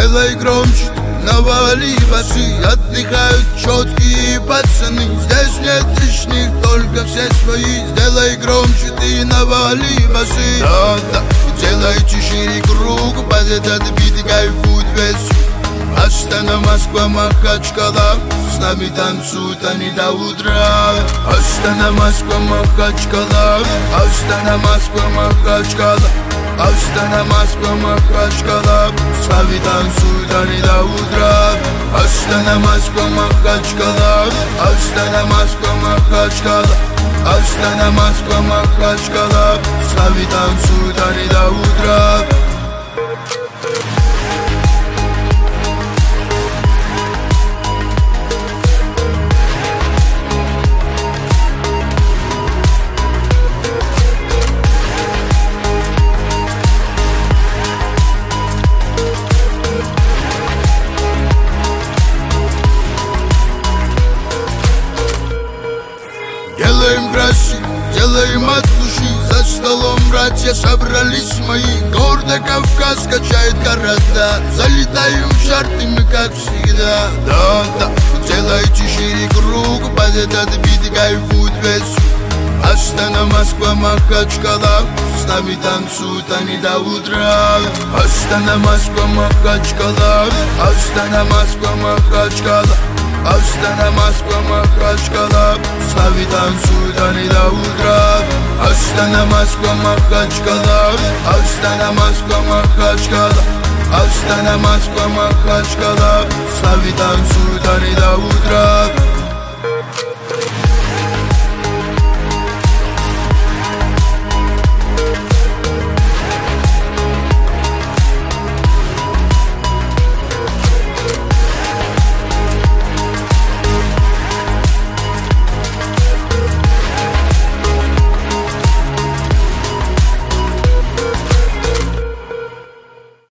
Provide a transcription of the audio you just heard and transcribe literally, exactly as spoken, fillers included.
Сделай громче, навали басы. Отдыхают четкие пацаны. Здесь нет лишних, только все свои. Сделай громче, ты навали басы. Да, да, делайте шире круг. Под этот бит кайфует весь. Астана, Москва, Махачкала. С нами танцуют они до утра. Астана, Москва, Махачкала. Астана, Москва, Махачкала. Астана, Москва, Махачкала. С нами танцуют они до утра. Астана, Москва, Махачкала. Астана, Москва, Махачкала. Астана, Москва, Махачкала. С нами танцуют они до утра. Делаем красиво, делаем от души. За столом братья собрались мои. Гордо Кавказ качает города. Залетаем в чарты мы как всегда. Да, да, делайте шире круг. Под этот бит кайфует весь. Астана, Москва, Махачкала. С нами танцуют они до утра. Астана, Москва, Махачкала. Астана, Москва, Махачкала. Астана, Москва, Махачкала. С нами танцуют они до утра. Астана, Москва, Махачкала. Астана, Москва, Махачкала. Астана, Москва, Махачкала. С нами танцуют они до утра.